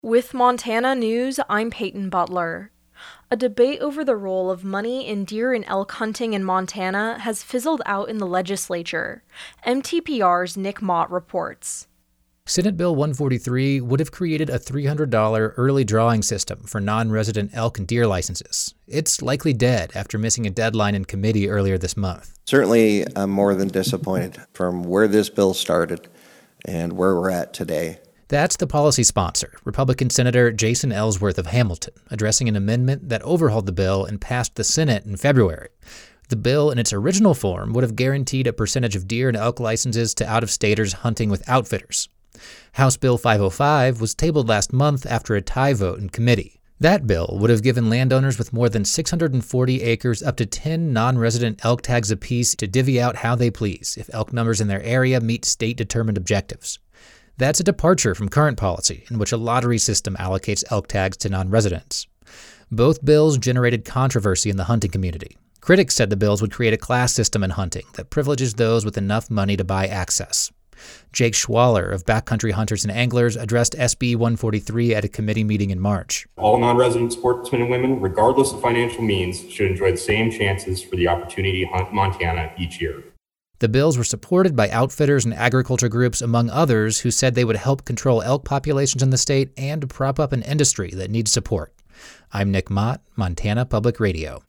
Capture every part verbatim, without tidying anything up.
With Montana News, I'm Peyton Butler. A debate over the role of money in deer and elk hunting in Montana has fizzled out in the legislature. M T P R's Nick Mott reports. Senate Bill one forty-three would have created a three hundred dollars early drawing system for non-resident elk and deer licenses. It's likely dead after missing a deadline in committee earlier this month. Certainly, I'm more than disappointed from where this bill started and where we're at today. That's the policy sponsor, Republican Senator Jason Ellsworth of Hamilton, addressing an amendment that overhauled the bill and passed the Senate in February. The bill in its original form would have guaranteed a percentage of deer and elk licenses to out-of-staters hunting with outfitters. House Bill five oh five was tabled last month after a tie vote in committee. That bill would have given landowners with more than six hundred forty acres up to ten non-resident elk tags apiece to divvy out how they please if elk numbers in their area meet state-determined objectives. That's a departure from current policy, in which a lottery system allocates elk tags to non-residents. Both bills generated controversy in the hunting community. Critics said the bills would create a class system in hunting that privileges those with enough money to buy access. Jake Schwaller of Backcountry Hunters and Anglers addressed S B one forty-three at a committee meeting in March. All non-resident sportsmen and women, regardless of financial means, should enjoy the same chances for the opportunity to hunt Montana each year. The bills were supported by outfitters and agriculture groups, among others, who said they would help control elk populations in the state and prop up an industry that needs support. I'm Nick Mott, Montana Public Radio.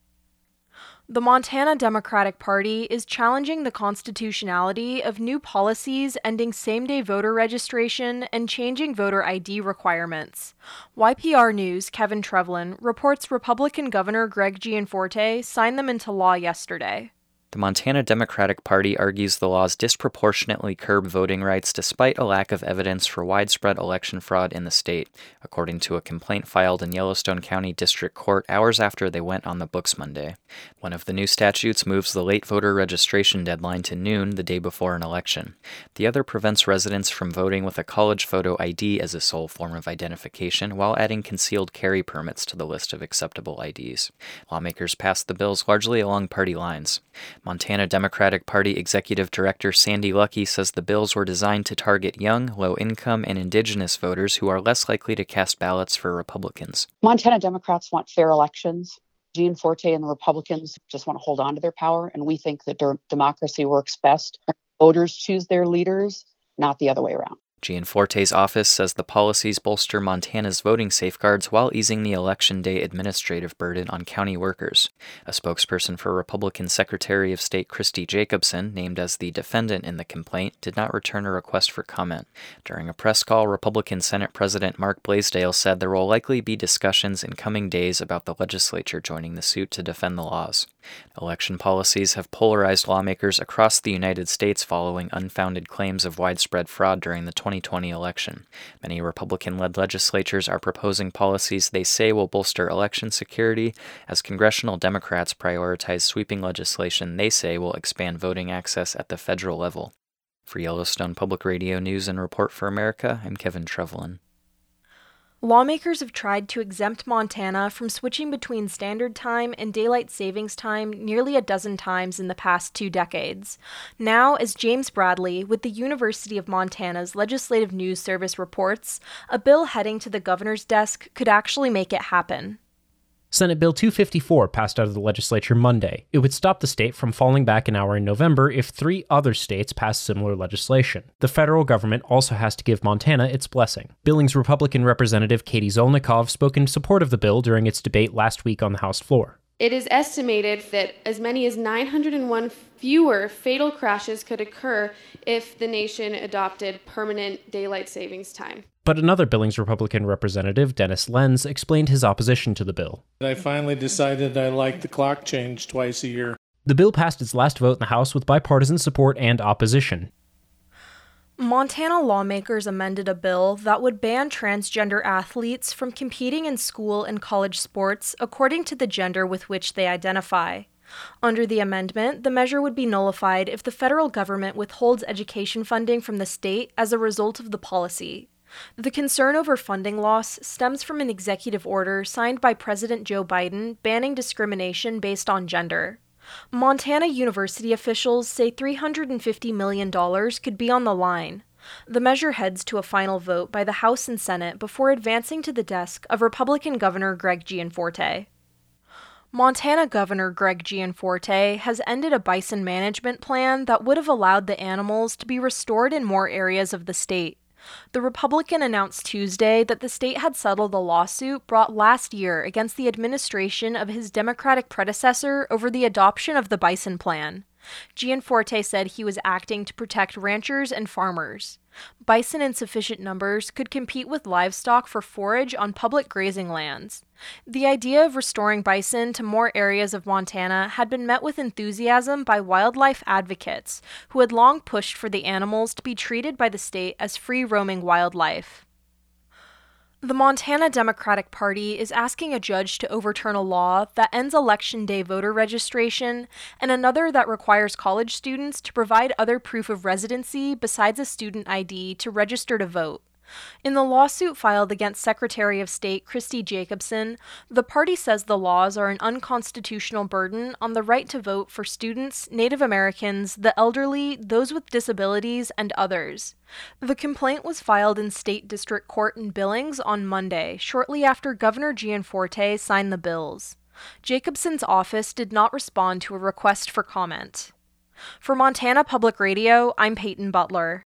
The Montana Democratic Party is challenging the constitutionality of new policies ending same-day voter registration and changing voter I D requirements. Y P R News' Kevin Trevlin reports Republican Governor Greg Gianforte signed them into law yesterday. The Montana Democratic Party argues the laws disproportionately curb voting rights despite a lack of evidence for widespread election fraud in the state, according to a complaint filed in Yellowstone County District Court hours after they went on the books Monday. One of the new statutes moves the late voter registration deadline to noon the day before an election. The other prevents residents from voting with a college photo I D as a sole form of identification while adding concealed carry permits to the list of acceptable I Ds. Lawmakers passed the bills largely along party lines. Montana Democratic Party Executive Director Sandy Luckey says the bills were designed to target young, low-income, and indigenous voters who are less likely to cast ballots for Republicans. Montana Democrats want fair elections. Gianforte and the Republicans just want to hold on to their power, and we think that der- democracy works best when voters choose their leaders, not the other way around. Gianforte's office says the policies bolster Montana's voting safeguards while easing the election day administrative burden on county workers. A spokesperson for Republican Secretary of State Christy Jacobson, named as the defendant in the complaint, did not return a request for comment. During a press call, Republican Senate President Mark Blaisdell said there will likely be discussions in coming days about the legislature joining the suit to defend the laws. Election policies have polarized lawmakers across the United States following unfounded claims of widespread fraud during the twenty twenty election. Many Republican-led legislatures are proposing policies they say will bolster election security, as congressional Democrats prioritize sweeping legislation they say will expand voting access at the federal level. For Yellowstone Public Radio News and Report for America, I'm Kevin Trevlin. Lawmakers have tried to exempt Montana from switching between Standard Time and Daylight Savings Time nearly a dozen times in the past two decades. Now, as James Bradley with the University of Montana's Legislative News Service reports, a bill heading to the governor's desk could actually make it happen. Senate Bill two fifty-four passed out of the legislature Monday. It would stop the state from falling back an hour in November if three other states pass similar legislation. The federal government also has to give Montana its blessing. Billings Republican Representative Katie Zolnikov spoke in support of the bill during its debate last week on the House floor. It is estimated that as many as nine hundred one fewer fatal crashes could occur if the nation adopted permanent daylight savings time. But another Billings Republican representative, Dennis Lenz, explained his opposition to the bill. I finally decided I liked the clock change twice a year. The bill passed its last vote in the House with bipartisan support and opposition. Montana lawmakers amended a bill that would ban transgender athletes from competing in school and college sports according to the gender with which they identify. Under the amendment, the measure would be nullified if the federal government withholds education funding from the state as a result of the policy. The concern over funding loss stems from an executive order signed by President Joe Biden banning discrimination based on gender. Montana University officials say three hundred fifty million dollars could be on the line. The measure heads to a final vote by the House and Senate before advancing to the desk of Republican Governor Greg Gianforte. Montana Governor Greg Gianforte has ended a bison management plan that would have allowed the animals to be restored in more areas of the state. The Republican announced Tuesday that the state had settled a lawsuit brought last year against the administration of his Democratic predecessor over the adoption of the bison plan. Gianforte said he was acting to protect ranchers and farmers. Bison in sufficient numbers could compete with livestock for forage on public grazing lands. The idea of restoring bison to more areas of Montana had been met with enthusiasm by wildlife advocates, who had long pushed for the animals to be treated by the state as free-roaming wildlife. The Montana Democratic Party is asking a judge to overturn a law that ends Election Day voter registration and another that requires college students to provide other proof of residency besides a student I D to register to vote. In the lawsuit filed against Secretary of State Christy Jacobson, the party says the laws are an unconstitutional burden on the right to vote for students, Native Americans, the elderly, those with disabilities, and others. The complaint was filed in State District Court in Billings on Monday, shortly after Governor Gianforte signed the bills. Jacobson's office did not respond to a request for comment. For Montana Public Radio, I'm Peyton Butler.